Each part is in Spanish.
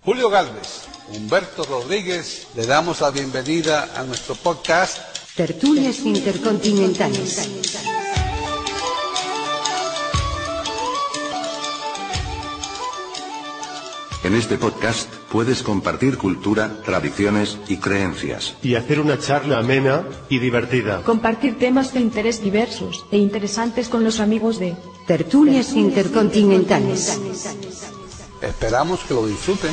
Julio Gálvez, Humberto Rodríguez, le damos la bienvenida a nuestro podcast Tertulias Intercontinentales. En este podcast puedes compartir cultura, tradiciones y creencias. Y hacer una charla amena y divertida. Compartir temas de interés diversos e interesantes con los amigos de Tertulias Intercontinentales. Esperamos que lo disfruten.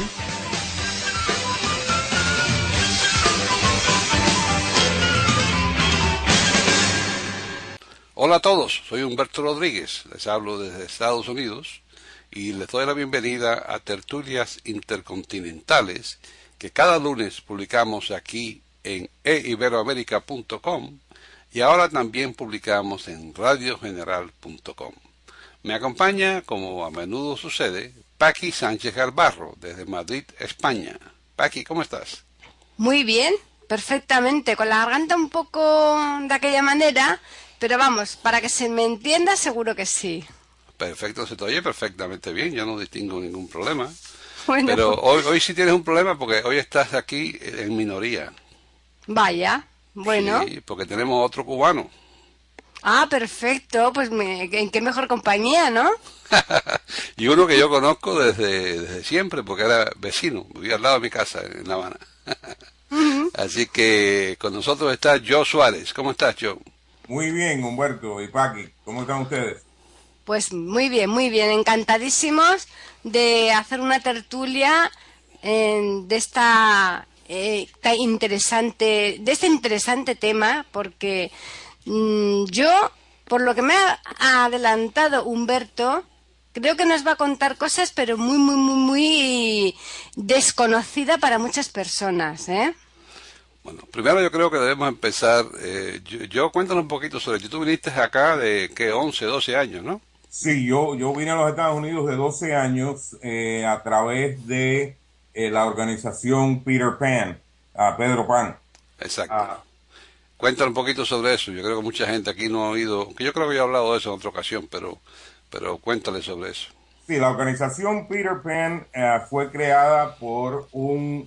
Hola a todos, soy Humberto Rodríguez, les hablo desde Estados Unidos y les doy la bienvenida a Tertulias Intercontinentales que cada lunes publicamos aquí en eiberoamerica.com y ahora también publicamos en radiogeneral.com. Me acompaña, como a menudo sucede, Paqui Sánchez Galvarro, desde Madrid, España. Paqui, ¿cómo estás? Muy bien, perfectamente, con la garganta un poco de aquella manera, pero vamos, para que se me entienda seguro que sí. Perfecto, se te oye perfectamente bien, yo no distingo ningún problema. Bueno. Pero hoy sí tienes un problema porque hoy estás aquí en minoría. Vaya, bueno. Sí, porque tenemos otro cubano. Ah, perfecto, pues en qué mejor compañía, ¿no? Y uno que yo conozco desde siempre, porque era vecino, vivía al lado de mi casa en La Habana. Así que con nosotros está Joe Suárez. ¿Cómo estás, Joe? Muy bien, Humberto y Paqui. ¿Cómo están ustedes? Pues muy bien, encantadísimos de hacer una tertulia de este interesante tema, porque yo, por lo que me ha adelantado Humberto, creo que nos va a contar cosas, pero muy desconocida para muchas personas, ¿eh? Bueno, primero yo creo que debemos empezar. Yo cuéntanos un poquito sobre ti. Tú viniste acá de, ¿qué? 11, 12 años, ¿no? Sí, yo vine a los Estados Unidos de 12 años a través de la organización Peter Pan, Pedro Pan. Exacto. Cuéntanos un poquito sobre eso. Yo creo que mucha gente aquí no ha oído, que yo creo que yo he hablado de eso en otra ocasión, pero cuéntale sobre eso. Sí, la organización Peter Pan fue creada por un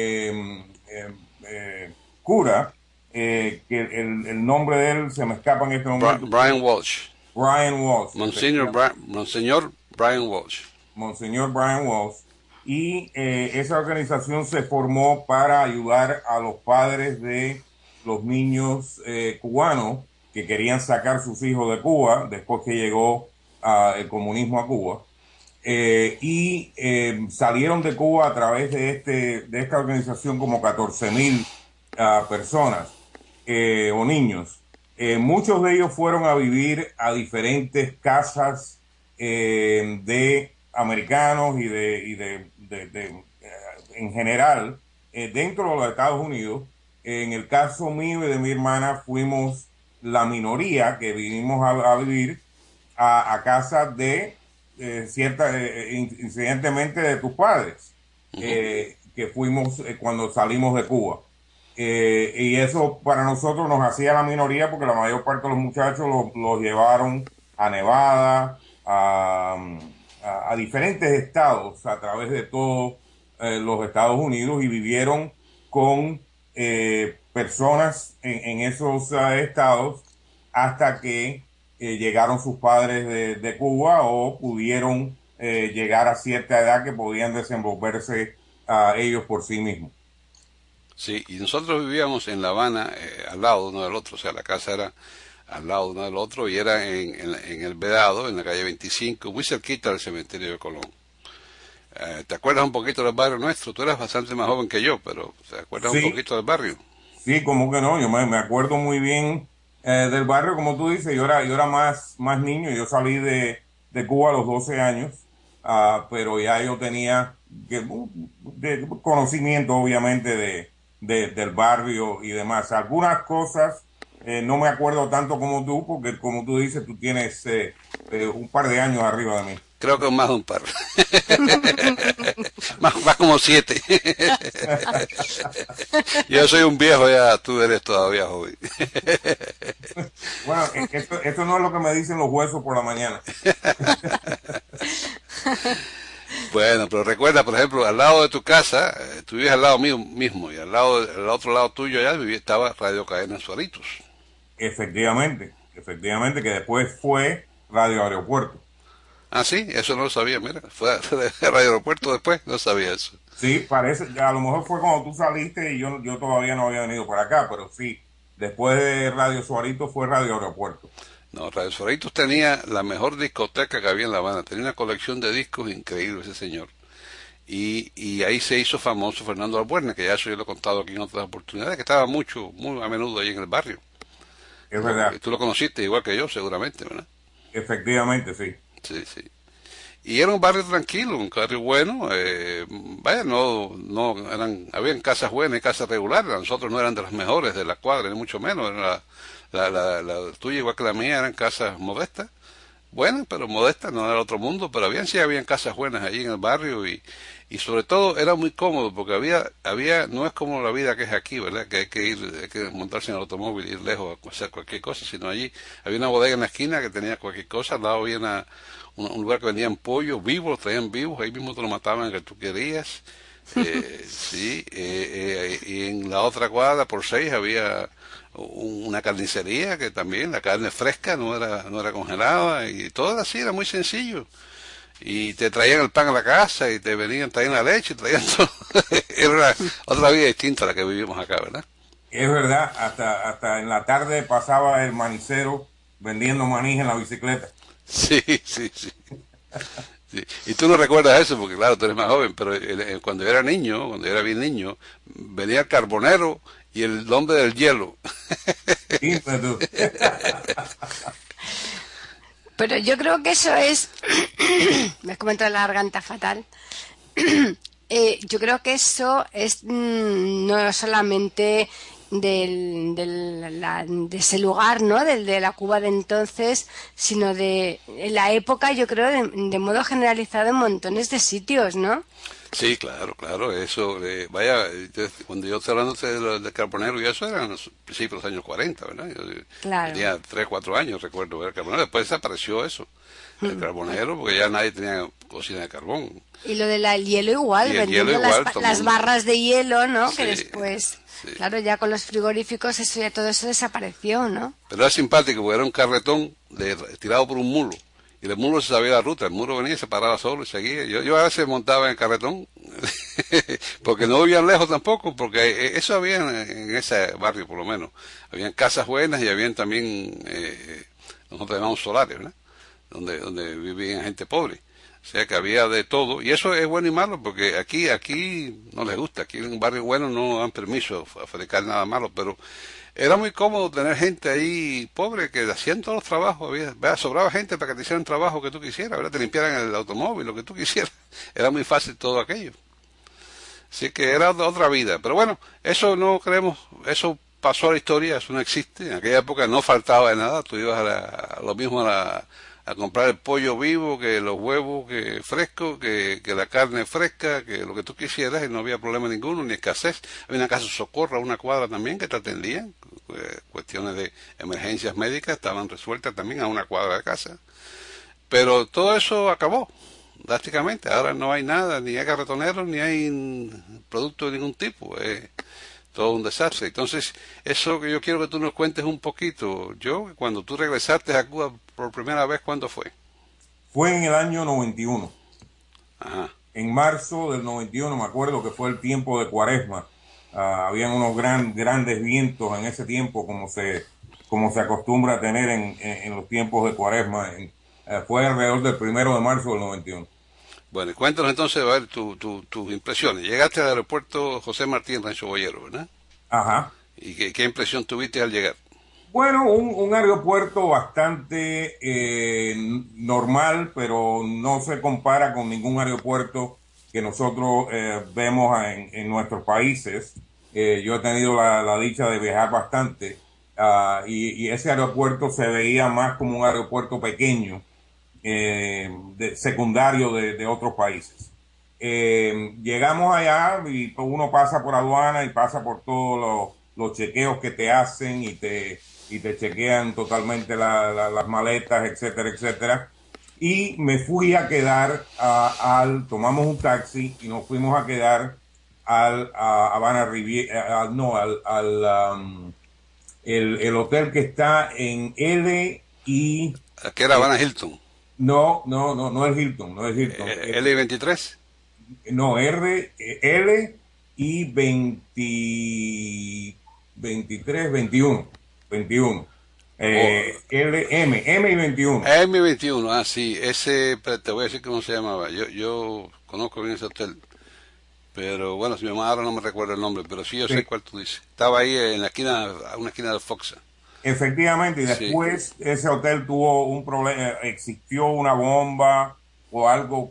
cura, que el nombre de él se me escapa en este momento. Brian Walsh. Brian Walsh. Monseñor Brian Walsh. Monseñor Brian Walsh. Y esa organización se formó para ayudar a los padres de los niños cubanos que querían sacar sus hijos de Cuba después que llegó el comunismo a Cuba. Y salieron de Cuba a través de esta organización como 14,000 personas o niños. Muchos de ellos fueron a vivir a diferentes casas de americanos y en general dentro de los Estados Unidos. En el caso mío y de mi hermana fuimos la minoría que vinimos a vivir a casa de incidentemente de tus padres, que fuimos cuando salimos de Cuba. Y eso para nosotros nos hacía la minoría porque la mayor parte de los muchachos los llevaron a Nevada, a diferentes estados a través de todos los Estados Unidos y vivieron con personas en esos estados hasta que llegaron sus padres de Cuba o pudieron llegar a cierta edad que podían desenvolverse ellos por sí mismos. Sí, y nosotros vivíamos en La Habana, al lado uno del otro, o sea, la casa era al lado uno del otro y era en el Vedado, en la calle 25, muy cerquita del cementerio de Colón. ¿Te acuerdas un poquito del barrio nuestro? Tú eras bastante más joven que yo, pero ¿te acuerdas un poquito del barrio? Sí, como que no, yo me acuerdo muy bien del barrio, como tú dices. Yo era más niño, yo salí de Cuba a los 12 años, pero ya yo tenía conocimiento obviamente del barrio y demás. Algunas cosas no me acuerdo tanto como tú, porque como tú dices, tú tienes un par de años arriba de mí. Creo que más de un par. más como 7. Yo soy un viejo ya, tú eres todavía joven. Bueno, esto no es lo que me dicen los huesos por la mañana. Bueno, pero recuerda, por ejemplo, al lado de tu casa, tú vives al lado mío mismo, y al otro lado tuyo allá estaba Radio Cadena Suaritos. Efectivamente, que después fue Radio Aeropuerto. Ah, sí, eso no lo sabía, mira, fue Radio Aeropuerto después, no sabía eso. Sí, parece, a lo mejor fue cuando tú saliste y yo todavía no había venido por acá, pero sí, después de Radio Suarito fue Radio Aeropuerto. No, Radio Suaritos tenía la mejor discoteca que había en La Habana, tenía una colección de discos increíble ese señor. Y ahí se hizo famoso Fernando Albuerne, que ya eso yo lo he contado aquí en otras oportunidades, que estaba muy a menudo ahí en el barrio. Es verdad. Tú lo conociste igual que yo, seguramente, ¿verdad? Efectivamente, sí. Sí, sí. Y era un barrio tranquilo, un barrio bueno, vaya, habían casas buenas y casas regulares, nosotros no eran de las mejores de la cuadra, ni mucho menos, era la tuya igual que la mía, eran casas modestas, buenas, pero modestas, no era otro mundo, pero habían casas buenas allí en el barrio y sobre todo era muy cómodo porque no es como la vida que es aquí, ¿verdad? Que hay que montarse en el automóvil, ir lejos a hacer cualquier cosa, sino allí había una bodega en la esquina que tenía cualquier cosa, al lado había un lugar que vendían pollo vivos, los traían vivos, ahí mismo te lo mataban el que tú querías, sí, y en la otra cuadra por 6 había una carnicería que también la carne fresca no era congelada y todo así, era muy sencillo. Y te traían el pan a la casa y traían la leche, traían todo. Era otra vida distinta a la que vivimos acá, ¿verdad? Es verdad, hasta en la tarde pasaba el manicero vendiendo maní en la bicicleta. Sí. Sí. Y tú no recuerdas eso porque claro, tú eres más joven, pero cuando yo era bien niño, venía el carbonero y el hombre del hielo. Sí, pero... Pero yo creo que eso es... me has comentado la garganta fatal. Yo creo que eso es no solamente de ese lugar, ¿no? De la Cuba de entonces, sino de la época, yo creo, de modo generalizado en montones de sitios, ¿no? Sí, claro, eso, cuando yo estoy hablando del carbonero y eso eran los principios de los años 40, ¿verdad? Yo Claro. tenía 3, 4 años, recuerdo ver el carbonero, después desapareció eso, el carbonero, porque ya nadie tenía cocina de carbón. Y lo del hielo igual, Y el vendiendo hielo igual, las barras de hielo, ¿no? Sí, que después, sí. claro, ya con los frigoríficos todo eso desapareció, ¿no? Pero era simpático, porque era un carretón tirado por un mulo. Y el mulo se sabía la ruta, el mulo venía y se paraba solo y seguía. Yo a veces montaba en el carretón, porque no vivían lejos tampoco, porque eso había en ese barrio por lo menos. Habían casas buenas y habían también, nosotros llamamos solares, ¿verdad? Donde vivían gente pobre. O sea que había de todo. Y eso es bueno y malo, porque aquí no les gusta. Aquí en un barrio bueno no dan permiso a fabricar nada malo, pero... Era muy cómodo tener gente ahí pobre que hacían todos los trabajos, sobraba gente para que te hicieran trabajo que tú quisieras, ¿verdad? Te limpiaran el automóvil, lo que tú quisieras. Era muy fácil todo aquello. Así que era otra vida. Pero bueno, eso no creemos, eso pasó a la historia, eso no existe. En aquella época no faltaba de nada, tú ibas a comprar el pollo vivo, que los huevos que frescos, que la carne fresca, que lo que tú quisieras, y no había problema ninguno, ni escasez. Había una casa de socorro a una cuadra también que te atendían. Cuestiones de emergencias médicas estaban resueltas también a una cuadra de casa. Pero todo eso acabó, drásticamente. Ahora no hay nada, ni hay carretoneros, ni hay producto de ningún tipo. Todo un desastre. Entonces, eso que yo quiero que tú nos cuentes un poquito. Cuando tú regresaste a Cuba por primera vez, ¿cuándo fue? Fue en el año 91. Ajá. En marzo del 91, me acuerdo que fue el tiempo de Cuaresma. Habían unos grandes vientos en ese tiempo, como se acostumbra a tener en los tiempos de Cuaresma. Fue alrededor del 1 de marzo del 91. Bueno, y cuéntanos entonces, a ver, tus impresiones. Llegaste al aeropuerto José Martí en Rancho Boyero, ¿verdad? Ajá. ¿Y qué impresión tuviste al llegar? Bueno, un aeropuerto bastante normal, pero no se compara con ningún aeropuerto que nosotros vemos en nuestros países. Yo he tenido la dicha de viajar bastante y ese aeropuerto se veía más como un aeropuerto pequeño, secundario de otros países. Llegamos allá y uno pasa por aduana y pasa por todos los chequeos que te hacen y te chequean totalmente las maletas, etcétera, etcétera. y me fui a quedar tomamos un taxi y nos fuimos a quedar a Habana Riviera, el hotel que está en L y... Que era Habana Hilton. No es Hilton, no es Hilton. L23. No, L y 23, 21. M y 21. M21, sí, ese, te voy a decir cómo se llamaba. Yo conozco bien ese hotel, pero bueno, si me llama ahora no me recuerdo el nombre, pero sí yo sé cuál tú dices. Estaba ahí en la esquina, a una esquina de Foxa. Efectivamente, y después ese hotel tuvo un problema, existió una bomba o algo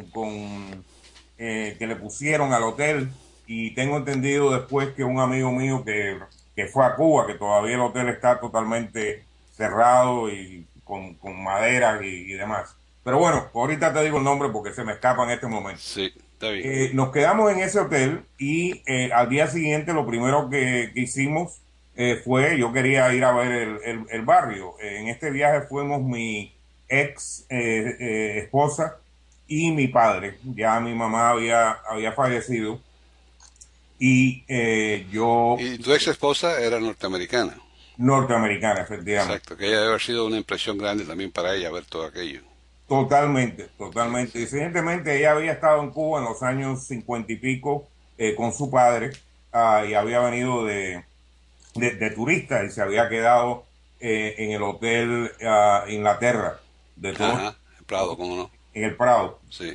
que le pusieron al hotel, y tengo entendido después que un amigo mío que fue a Cuba, que todavía el hotel está totalmente cerrado y con madera y demás. Pero bueno, ahorita te digo el nombre porque se me escapa en este momento. Sí, está bien. Nos quedamos en ese hotel y al día siguiente lo primero que hicimos yo quería ir a ver el barrio. En este viaje fuimos mi ex esposa y mi padre. Ya mi mamá había fallecido. Y yo... Y tu ex esposa era norteamericana. Norteamericana, efectivamente. Exacto, que debe haber sido una impresión grande también para ella ver todo aquello. Totalmente. Y recientemente ella había estado en Cuba en los años 50 y pico con su padre y había venido de turista y se había quedado en el hotel Inglaterra. Ajá, el Prado, ¿cómo no? En el Prado. Sí.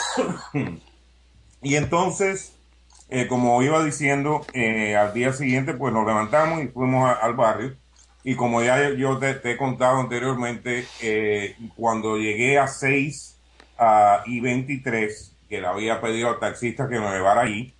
Y entonces... como iba diciendo, al día siguiente pues nos levantamos y fuimos al barrio, y como ya yo te he contado anteriormente, cuando llegué a 6 y 23, que le había pedido al taxista que me llevara allí,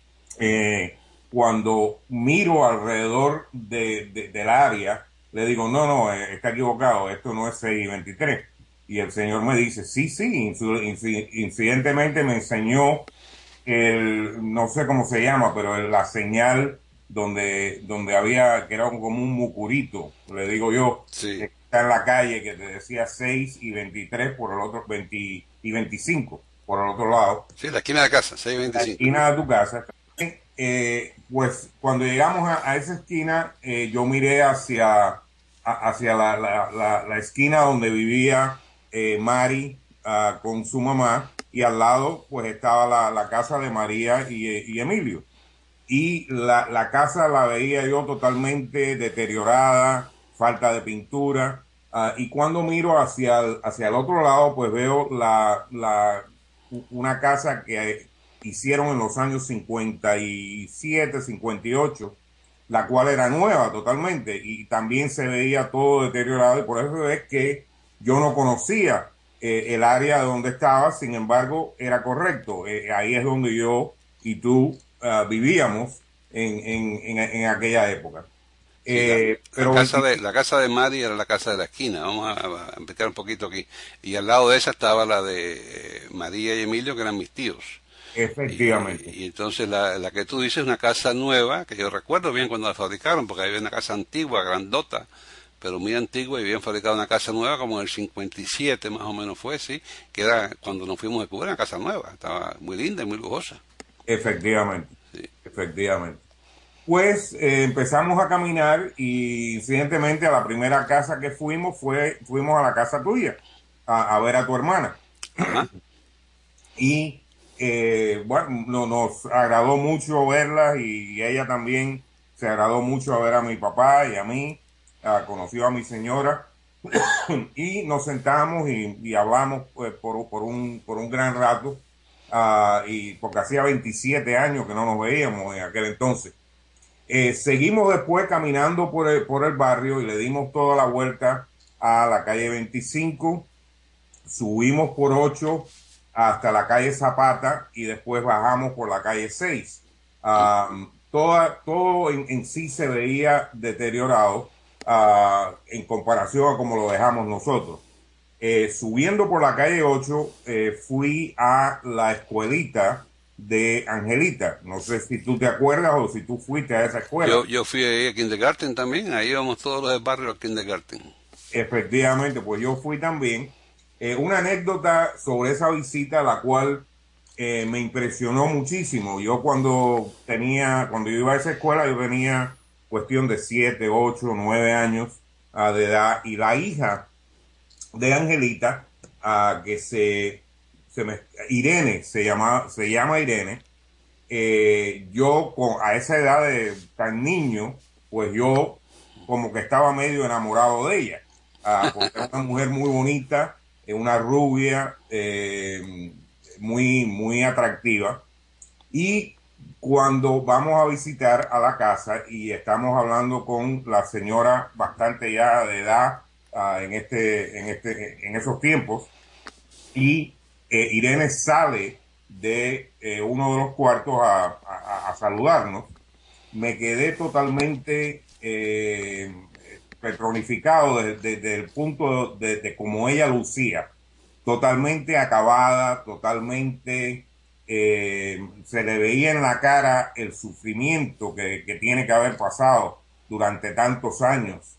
cuando miro alrededor del área, le digo, no, está equivocado, esto no es 6 y 23. Y el señor me dice, sí, incidentemente me enseñó no sé cómo se llama, pero la señal donde había, que era como un mucurito, le digo yo, sí, que está en la calle, que te decía 6 y 23 por el otro, 20 y 25 por el otro lado. Sí, la esquina de casa, 6 y 25. La esquina de tu casa. Pues cuando llegamos a esa esquina, yo miré hacia la esquina donde vivía Mari con su mamá, y al lado pues estaba la casa de María y Emilio, y la casa la veía yo totalmente deteriorada, falta de pintura, y cuando miro hacia el otro lado pues veo una casa que hicieron en los años 57, 58, la cual era nueva totalmente, y también se veía todo deteriorado, y por eso es que yo no conocía el área donde estaba, sin embargo, era correcto. Ahí es donde yo y tú vivíamos en aquella época. Pero la casa de Mari era la casa de la esquina. Vamos a explicar un poquito aquí. Y al lado de esa estaba la de María y Emilio, que eran mis tíos. Efectivamente. Y entonces la que tú dices es una casa nueva, que yo recuerdo bien cuando la fabricaron, porque había una casa antigua, grandota, pero muy antigua, y habían fabricado una casa nueva como en el 57 más o menos fue, sí, que era cuando nos fuimos de Cuba, era una casa nueva, estaba muy linda y muy lujosa. Efectivamente, sí. Efectivamente. Pues empezamos a caminar, y incidentemente a la primera casa que fuimos a la casa tuya, a ver a tu hermana. Ajá. Y bueno, nos agradó mucho verla, y ella también se agradó mucho a ver a mi papá y a mí. Conoció a mi señora y nos sentamos y hablamos pues, por un gran rato, y porque hacía 27 años que no nos veíamos en aquel entonces. Seguimos después caminando por el barrio y le dimos toda la vuelta a la calle 25, subimos por 8 hasta la calle Zapata y después bajamos por la calle 6. Todo en sí se veía deteriorado en comparación a como lo dejamos nosotros. Subiendo por la calle 8, fui a la escuelita de Angelita. No sé si tú te acuerdas o si tú fuiste a esa escuela. Yo fui ahí a Kindergarten también, ahí íbamos todos los del barrio al Kindergarten. Efectivamente, pues yo fui también, Una anécdota sobre esa visita, la cual me impresionó muchísimo. Yo cuando yo iba a esa escuela, yo tenía cuestión de 7, 8, 9 años de edad, y la hija de Angelita, Irene, se llama Irene. A esa edad de tan niño, pues yo como que estaba medio enamorado de ella, porque era una mujer muy bonita, una rubia, muy, muy atractiva. Y cuando vamos a visitar a la casa y estamos hablando con la señora bastante ya de edad, en esos tiempos, y Irene sale de uno de los cuartos a saludarnos, me quedé totalmente petronificado desde el punto de cómo ella lucía, totalmente acabada, totalmente se le veía en la cara el sufrimiento que tiene que haber pasado durante tantos años,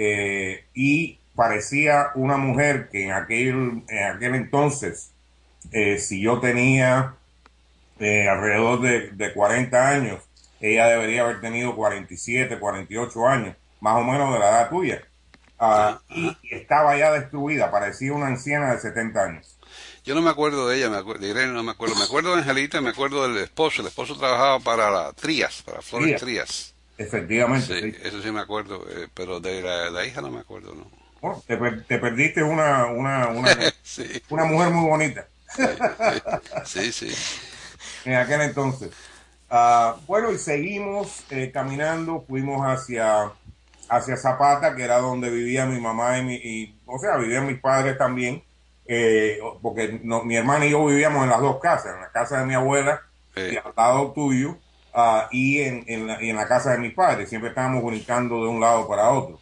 y parecía una mujer que en aquel entonces, si yo tenía alrededor de 40 años, ella debería haber tenido 47, 48 años, más o menos de la edad tuya. Y estaba ya destruida, parecía una anciana de 70 años. Yo no me acuerdo de ella, de Irene no me acuerdo. Me acuerdo de Angelita, me acuerdo del esposo. El esposo trabajaba para la Trías, para Flores Trías. Efectivamente. Sí, eso sí me acuerdo, pero de la hija no me acuerdo, ¿no? Bueno, te perdiste una Sí. una mujer muy bonita. Sí, sí. En aquel entonces. Bueno, y seguimos caminando, fuimos hacia Zapata, que era donde vivía mi mamá o sea, vivían mis padres también, porque mi hermana y yo vivíamos en las dos casas, en la casa de mi abuela y al lado tuyo, y en la casa de mis padres. Siempre estábamos brincando de un lado para otro.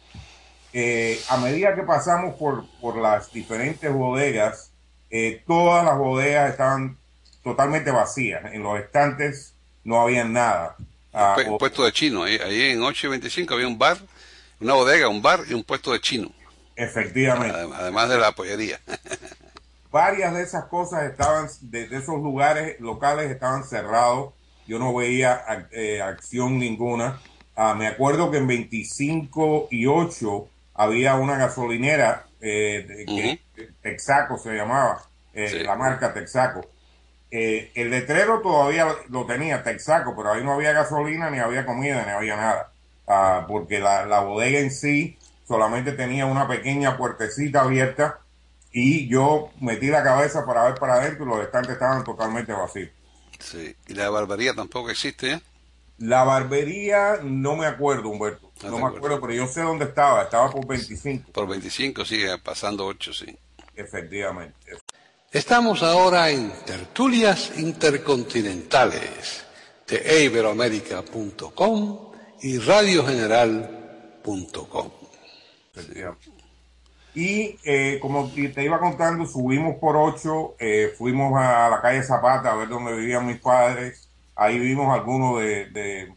A medida que pasamos por las diferentes bodegas, todas las bodegas estaban totalmente vacías. En los estantes no había nada. Un puesto de chino. Ahí en 8 y 25 había un bar, una bodega, un bar y un puesto de chino. Efectivamente. Además de la pollería. Varias de esas cosas de esos lugares locales estaban cerrados. Yo no veía acción ninguna. Me acuerdo que en 25 y 8 había una gasolinera, Texaco se llamaba, Sí. la marca Texaco. El letrero todavía lo tenía, Texaco, pero ahí no había gasolina, ni había comida, ni había nada. Porque la bodega en sí solamente tenía una pequeña puertecita abierta, y yo metí la cabeza para ver para adentro y los estantes estaban totalmente vacíos. Sí. Y la barbería tampoco existe, ¿eh? La barbería no me acuerdo, Humberto. No me acuerdo, pero yo sé dónde estaba. Estaba por 25. Por 25, sí, pasando 8, sí. Efectivamente. Estamos ahora en Tertulias Intercontinentales de iberoamerica.com y radiogeneral.com. Efectivamente. Y como te iba contando, subimos por 8, fuimos a la calle Zapata a ver dónde vivían mis padres. Ahí vimos algunos de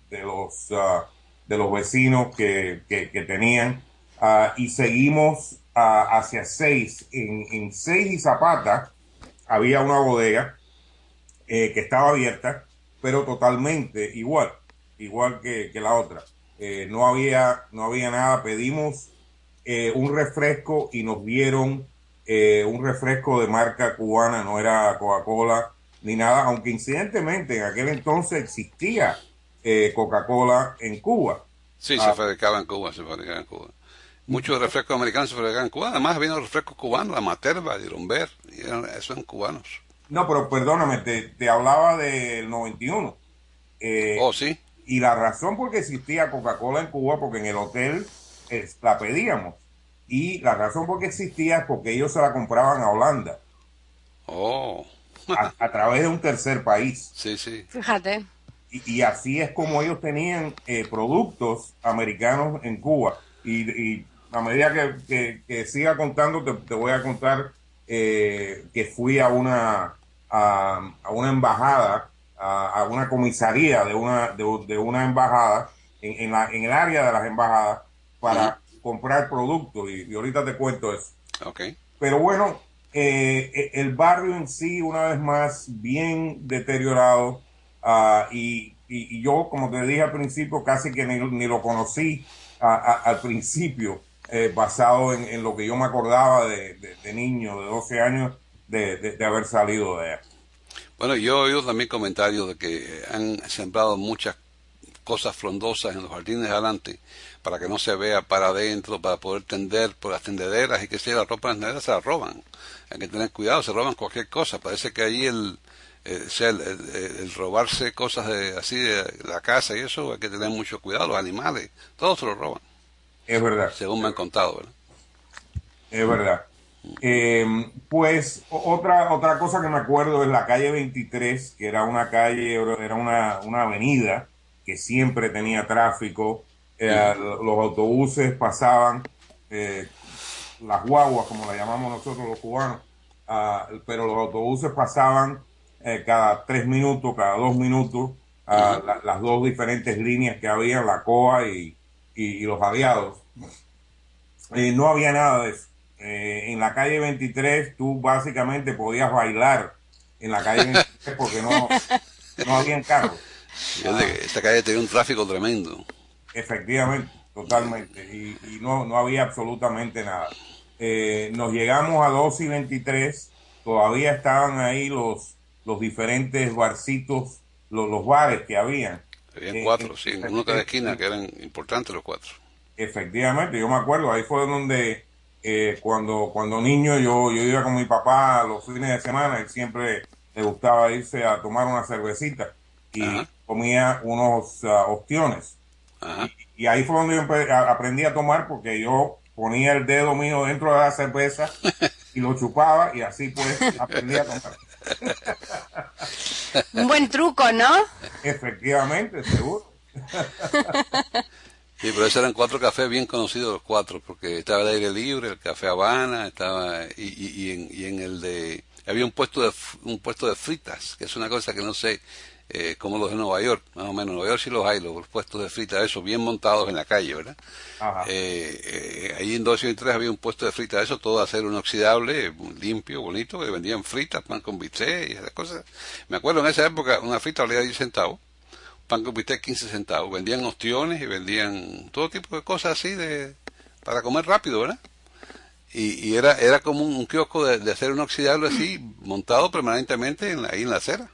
los vecinos que tenían, y seguimos hacia 6. En 6 y Zapata había una bodega que estaba abierta, pero totalmente igual que la otra. No había nada. Pedimos un refresco y nos dieron un refresco de marca cubana, no era Coca-Cola ni nada, aunque incidentemente en aquel entonces existía Coca-Cola en Cuba. Sí, se fabricaba en Cuba. Muchos refrescos americanos se fabricaban en Cuba. Además, había refrescos cubanos, la Materva, Dirumber, y esos eran cubanos. No, pero perdóname, te hablaba del 91. Sí. Y la razón por qué existía Coca-Cola en Cuba, porque en el hotel la pedíamos. Y la razón por qué existía es porque ellos se la compraban a Holanda. A través de un tercer país. Sí, sí. Fíjate. Y así es como ellos tenían productos americanos en Cuba. Y a medida que siga contando, te voy a contar que fui a una embajada, a una comisaría de una embajada, en el área de las embajadas, para comprar productos. Y ahorita te cuento eso. Okay. Pero bueno, El barrio en sí, una vez más, bien deteriorado, y yo, como te dije al principio, casi que ni lo conocí al principio, basado en lo que yo me acordaba de niño, de 12 años, de haber salido de él. Bueno, yo he oído también comentarios de que han sembrado muchas cosas frondosas en los jardines de adelante para que no se vea para adentro, para poder tender por las tendederas y que si la ropa en las tendederas se la roban. Hay que tener cuidado, se roban cualquier cosa. Parece que ahí el robarse cosas así de la casa y eso, hay que tener mucho cuidado. Los animales, todos se los roban. Es verdad. Según me han contado, ¿verdad? Es verdad. Pues otra cosa que me acuerdo es la calle 23, que era una calle, era una avenida que siempre tenía tráfico. Los autobuses pasaban, las guaguas, como la llamamos nosotros los cubanos, pero los autobuses pasaban cada 3 minutos, cada 2 minutos, las dos diferentes líneas que había, la COA y los aliados. No había nada de eso. En la calle 23 tú básicamente podías bailar en la calle 23 porque no habían carros. Esta calle tenía un tráfico tremendo. Efectivamente, totalmente. Y no había absolutamente nada. Nos llegamos a 12 y 23, todavía estaban ahí los diferentes barcitos, los bares que habían. Habían 4, sí, uno cada esquina, que eran importantes los 4. Efectivamente, yo me acuerdo, ahí fue donde cuando niño yo iba con mi papá los fines de semana, él siempre le gustaba irse a tomar una cervecita y comía unos ostiones. Y ahí fue donde yo aprendí a tomar, porque yo ponía el dedo mío dentro de la cerveza y lo chupaba, y así pues aprendí a tomar. Un buen truco, ¿no? Efectivamente, seguro. Sí, pero esos eran 4 cafés bien conocidos, los 4, porque estaba el Aire Libre, el Café Habana, estaba y en el de había un puesto de fritas, que es una cosa que no sé como los de Nueva York, más o menos. En Nueva York sí los hay, los puestos de fritas, esos bien montados en la calle, ¿verdad? Ahí en 12 y 23 había un puesto de fritas, eso todo de acero inoxidable, limpio, bonito, que vendían fritas, pan con bistec y esas cosas. Me acuerdo en esa época una frita valía 10 centavos, pan con bistec 15 centavos, vendían ostiones y vendían todo tipo de cosas así para comer rápido, ¿verdad? Y era como un kiosco de acero inoxidable así, montado permanentemente ahí en la acera.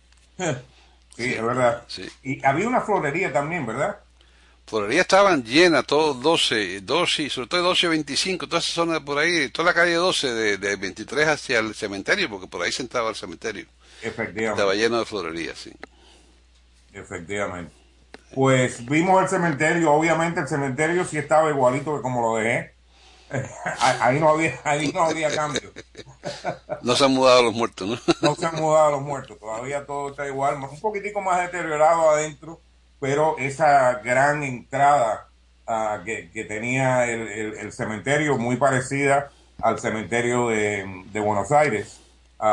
Sí, es verdad. Sí. Y había una florería también, ¿verdad? Florerías estaban llenas, todo 12, sobre todo 12 y 25, toda esa zona de por ahí, toda la calle 12 de 23 hacia el cementerio, porque por ahí se entraba el cementerio. Efectivamente. Estaba lleno de florerías, sí. Efectivamente. Pues vimos el cementerio, obviamente el cementerio sí estaba igualito que como lo dejé. Ahí no había cambio. No se han mudado los muertos, ¿no? No se han mudado los muertos, todavía todo está igual, un poquitico más deteriorado adentro, pero esa gran entrada que tenía el cementerio, muy parecida al cementerio de Buenos Aires,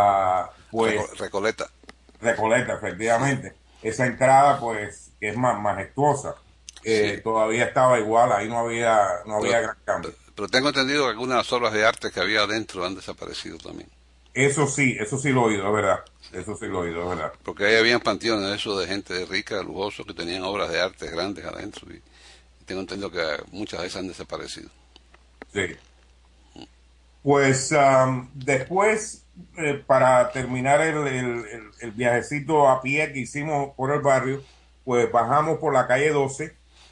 pues Recoleta, efectivamente. Esa entrada, pues, que es más majestuosa, sí. Todavía estaba igual, ahí no había gran cambio. Pero tengo entendido que algunas obras de arte que había adentro han desaparecido también. Eso sí lo he oído, es verdad. Eso sí lo he oído, es verdad. Porque ahí habían panteones eso de gente rica, lujoso, que tenían obras de arte grandes adentro. Y tengo entendido que muchas de esas han desaparecido. Sí. Pues después, para terminar el viajecito a pie que hicimos por el barrio, pues bajamos por la calle 12.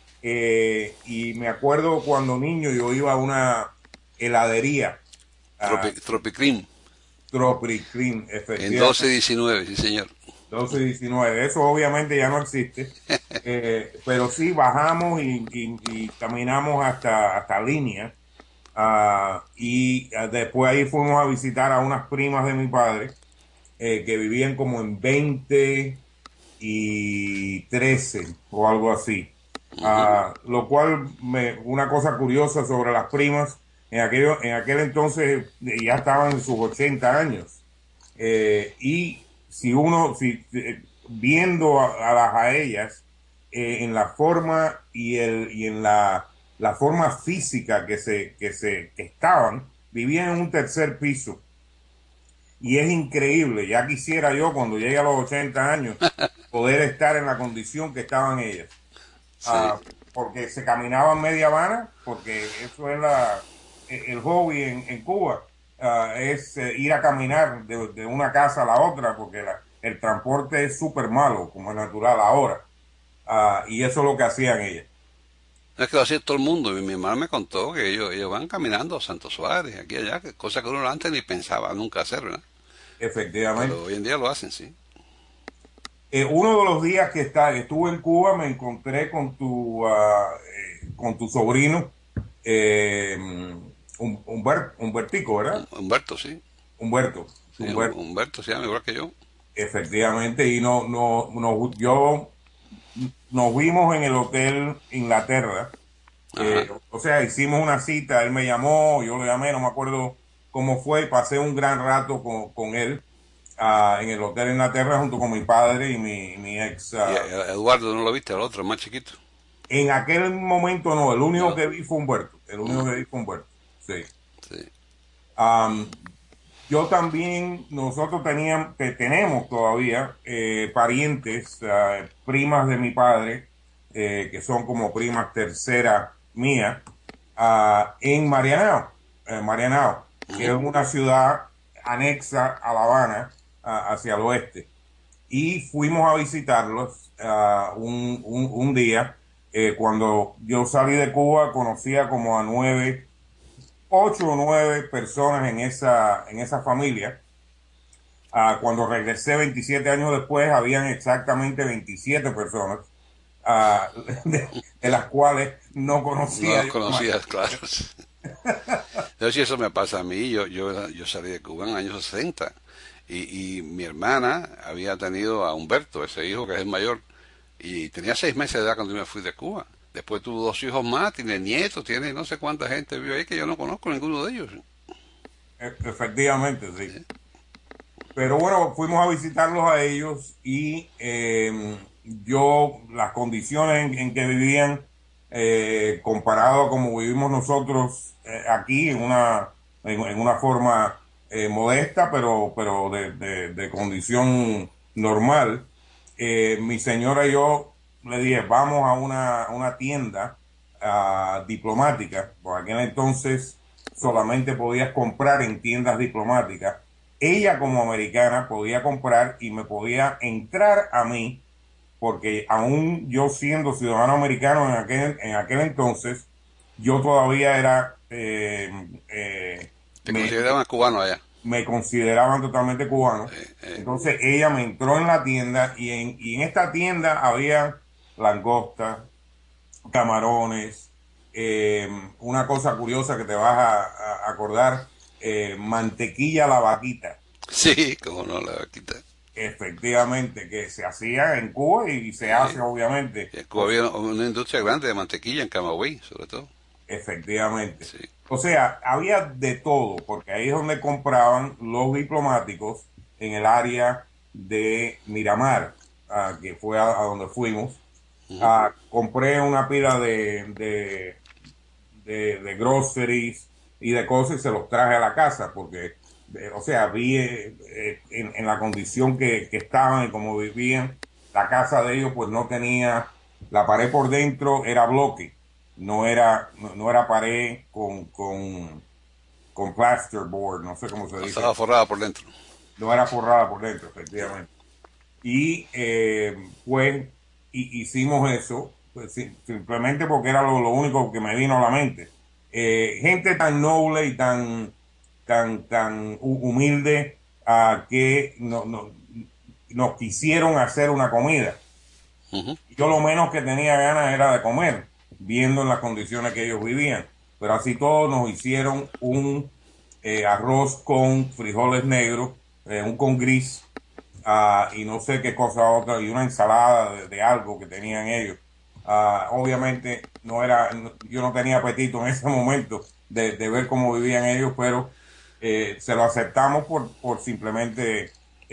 Y me acuerdo cuando niño yo iba a una heladería. Tropicrim. Tropicrim, efectivamente. En 12 y 19, sí señor. 12 y 19, eso obviamente ya no existe. Pero sí bajamos y caminamos hasta Línea. Y después ahí fuimos a visitar a unas primas de mi padre, que vivían como en 20 y 13 o algo así. Lo cual, una cosa curiosa sobre las primas, en aquel entonces ya estaban en sus 80 años. Y viendo a ellas, en la forma y en la forma física que estaban, vivían en un tercer piso. y es increíble. Ya quisiera yo, cuando llegue a los 80 años, poder estar en la condición que estaban ellas. Sí. Porque se caminaban media Habana, porque eso es el hobby en Cuba, es ir a caminar de una casa a la otra, porque el transporte es súper malo, como es natural ahora. Y eso es lo que hacían ellas. Es que lo hacía todo el mundo. Mi hermana me contó que ellos van caminando a Santo Suárez, aquí y allá, cosa que uno antes ni pensaba nunca hacer, ¿verdad? Efectivamente. Pero hoy en día lo hacen, sí. Uno de los días que estuve en Cuba me encontré con tu sobrino, Humbertico, ¿verdad? Humberto, sí. Humberto. Sí, Humberto se llama igual que yo. Efectivamente, y nos vimos en el Hotel Inglaterra. O sea, hicimos una cita, él me llamó, yo lo llamé, no me acuerdo cómo fue, pasé un gran rato con él. En el Hotel Inglaterra junto con mi padre y mi ex. ¿Y Eduardo no lo viste, al otro, el más chiquito? En aquel momento no, el único que vi fue Humberto. El único que vi fue Humberto, sí. Yo también, nosotros tenemos todavía parientes, primas de mi padre, que son como primas tercera mía, en Marianao, que es una ciudad anexa a La Habana, hacia el oeste, y fuimos a visitarlos un día. Cuando yo salí de Cuba conocía como a 8 o 9 personas en esa familia. Cuando regresé 27 años después habían exactamente 27 personas, de las cuales no conocía. No las conocías, claro. Pero si eso me pasa a mí, yo salí de Cuba en los años 60 y mi hermana había tenido a Humberto, ese hijo que es el mayor, y tenía 6 meses de edad cuando yo me fui de Cuba. Después tuvo 2 hijos más, tiene nietos, tiene no sé cuánta gente vive ahí que yo no conozco ninguno de ellos. Efectivamente, sí. Pero bueno, fuimos a visitarlos a ellos y las condiciones en que vivían, comparado a como vivimos nosotros aquí, en una forma modesta, pero de condición normal. Mi señora y yo le dije, vamos a una tienda diplomática. Por aquel entonces solamente podías comprar en tiendas diplomáticas. Ella, como americana, podía comprar y me podía entrar a mí, porque aún yo siendo ciudadano americano en aquel entonces, yo todavía era... ¿Te consideraban cubano allá? Me consideraban totalmente cubano. Entonces ella me entró en la tienda y en esta tienda había langostas, camarones, una cosa curiosa que te vas a acordar, mantequilla a la vaquita. Sí, cómo no, la vaquita. Efectivamente, que se hacía en Cuba y se hace obviamente. En Cuba había una industria grande de mantequilla en Camagüey, sobre todo. Efectivamente. Sí. O sea, había de todo, porque ahí es donde compraban los diplomáticos en el área de Miramar, que fue a donde fuimos. Compré una pila de groceries y de cosas y se los traje a la casa, porque, o sea, vi en la condición que estaban y como vivían, la casa de ellos pues no tenía, la pared por dentro era bloque. No era pared con plasterboard, no sé cómo se dice. Estaba forrada por dentro. No era forrada por dentro, efectivamente. Y pues hicimos eso, pues, simplemente porque era lo único que me vino a la mente. Gente tan noble y tan humilde, que nos quisieron hacer una comida. Yo lo menos que tenía ganas era de comer, viendo en las condiciones que ellos vivían. Pero así todos nos hicieron un arroz con frijoles negros, un con gris, y no sé qué cosa otra, y una ensalada de algo que tenían ellos. Obviamente yo no tenía apetito en ese momento de ver cómo vivían ellos, pero se lo aceptamos por simplemente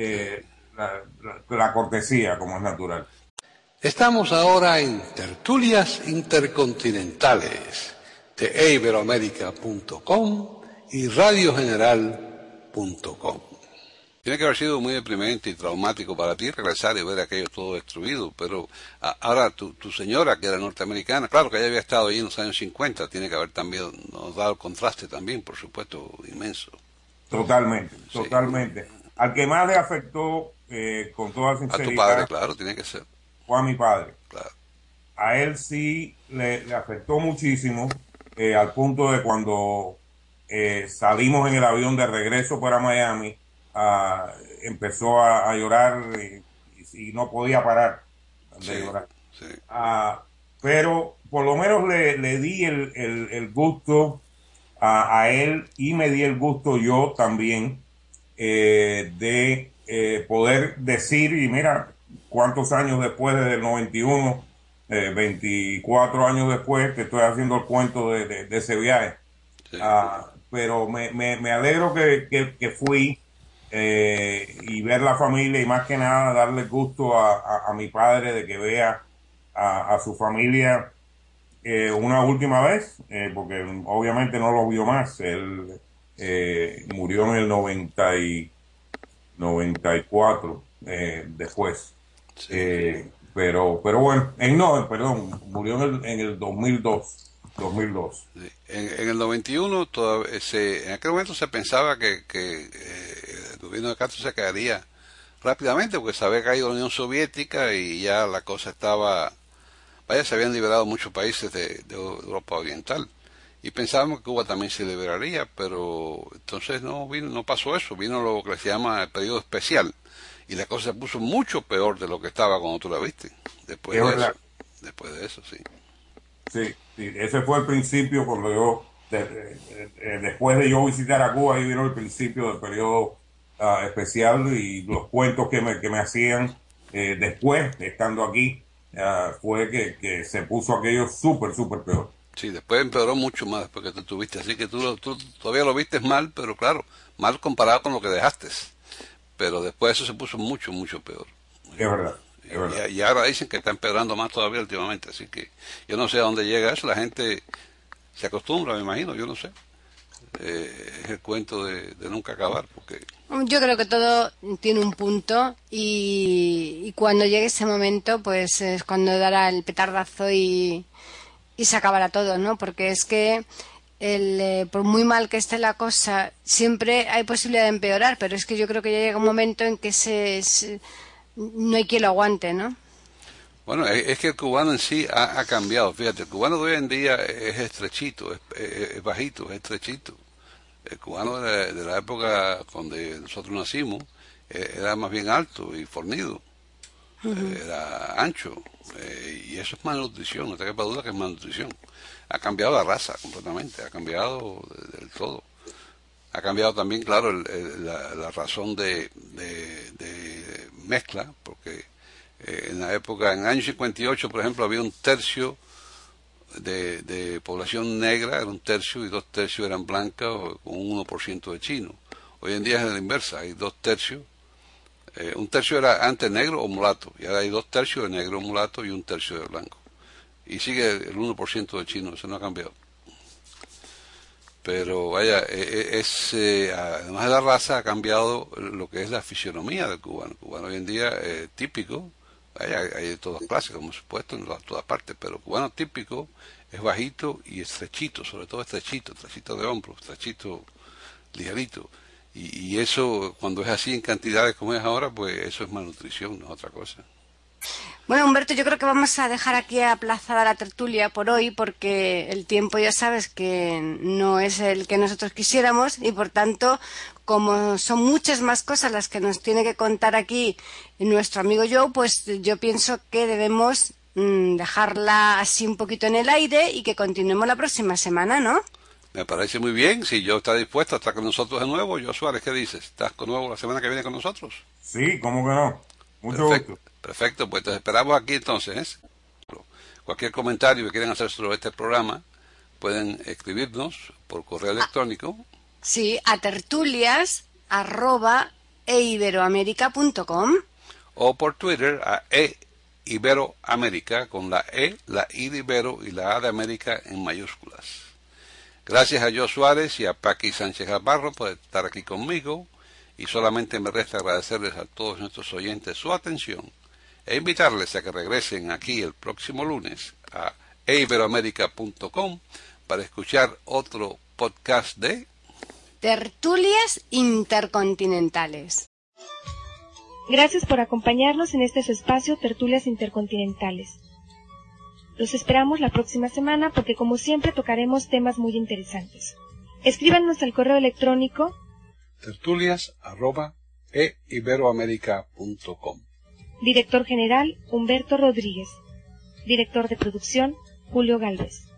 la cortesía, como es natural. Estamos ahora en Tertulias Intercontinentales de iberoamerica.com y radiogeneral.com. Tiene que haber sido muy deprimente y traumático para ti regresar y ver aquello todo destruido, pero ahora tu señora, que era norteamericana, claro que ella había estado allí en los años 50, tiene que haber también nos dado el contraste también, por supuesto, inmenso. Totalmente, Sí. totalmente. Al que más le afectó, con toda A tu sinceridad, padre, claro, tiene que ser, fue a mi padre. claro. A él sí le afectó muchísimo, al punto de cuando salimos en el avión de regreso para Miami, empezó a llorar y no podía parar de Sí, llorar. sí. Pero por lo menos le di el gusto a él, y me di el gusto yo también, de poder decir, y mira cuántos años después, desde el 91, 24 años después, que estoy haciendo el cuento de ese viaje. Sí. Pero me alegro que fui, y ver la familia, y más que nada darle gusto a mi padre de que vea a su familia una última vez, porque obviamente no lo vio más. Él murió en el 94, después. Sí. Pero bueno, perdón, murió en el 2002. Sí. En el 91, en aquel momento se pensaba que el gobierno de Castro se caería rápidamente porque se había caído la Unión Soviética y ya la cosa estaba, vaya, se habían liberado muchos países de Europa Oriental y pensábamos que Cuba también se liberaría, pero entonces no pasó eso, vino lo que se llama el periodo especial y la cosa se puso mucho peor de lo que estaba cuando tú la viste, después Es de verdad. eso, sí. Sí, ese fue el principio cuando yo, después de yo visitar a Cuba, ahí vino el principio del periodo especial, y los cuentos que me hacían después, estando aquí, fue que se puso aquello súper, súper peor. Sí, después empeoró mucho más después que tú tuviste, así que tú todavía lo viste mal, pero claro, mal comparado con lo que dejaste, pero después eso se puso mucho, mucho peor. Es verdad, es verdad. Y ahora dicen que está empeorando más todavía últimamente, así que yo no sé a dónde llega eso, la gente se acostumbra, me imagino, yo no sé. Es el cuento de nunca acabar, porque Yo creo que todo tiene un punto y cuando llegue ese momento, pues es cuando dará el petardazo y se acabará todo, ¿no? Porque es que por muy mal que esté la cosa, siempre hay posibilidad de empeorar, pero es que yo creo que ya llega un momento en que no hay quien lo aguante, ¿no? bueno, es que el cubano en sí ha cambiado, fíjate, el cubano de hoy en día es estrechito, es bajito, es estrechito. El cubano de la época donde nosotros nacimos era más bien alto y fornido, era ancho, y eso es malnutrición, no te quepa duda que es malnutrición. Ha cambiado la raza completamente, ha cambiado del todo. Ha cambiado también, claro, la razón de mezcla, porque en el año 58, por ejemplo, había un tercio de población negra, era un tercio, y 2 tercios eran blancas, con un 1% de chinos. Hoy en día es la inversa, hay 2 tercios. Un tercio era antes negro o mulato, y ahora hay 2 tercios de negro o mulato y 1 tercio de blanco. Y sigue el 1% de chinos, eso no ha cambiado. Pero vaya, además de la raza, ha cambiado lo que es la fisionomía del cubano. El cubano hoy en día es típico, hay de todas clases, como supuesto, en todas partes, pero el cubano típico es bajito y estrechito, sobre todo estrechito de hombros, estrechito, ligerito. Y eso, cuando es así en cantidades como es ahora, pues eso es malnutrición, no es otra cosa. Bueno, Humberto, yo creo que vamos a dejar aquí aplazada la tertulia por hoy porque el tiempo ya sabes que no es el que nosotros quisiéramos y por tanto, como son muchas más cosas las que nos tiene que contar aquí nuestro amigo Joe, pues yo pienso que debemos dejarla así un poquito en el aire y que continuemos la próxima semana, ¿no? Me parece muy bien, si Joe está dispuesto a estar con nosotros de nuevo. Joe Suárez, ¿qué dices? ¿Estás de nuevo la semana que viene con nosotros? Sí, ¿cómo que no? Mucho gusto. Perfecto, pues te esperamos aquí entonces. Cualquier comentario que quieran hacer sobre este programa, pueden escribirnos por correo electrónico. Sí, a tertulias@eiberoamerica.com O por Twitter a Iberoamérica, con la la I de Ibero y la A de América en mayúsculas. Gracias a Joe Suárez y a Paqui Sánchez Albarro por estar aquí conmigo. y solamente me resta agradecerles a todos nuestros oyentes su atención e invitarles a que regresen aquí el próximo lunes a eiberoamerica.com para escuchar otro podcast de Tertulias Intercontinentales. Gracias por acompañarnos en este su espacio Tertulias Intercontinentales. Los esperamos la próxima semana porque como siempre tocaremos temas muy interesantes. Escríbanos al correo electrónico tertulias@eiberoamerica.com. Director General Humberto Rodríguez. Director de Producción Julio Gálvez.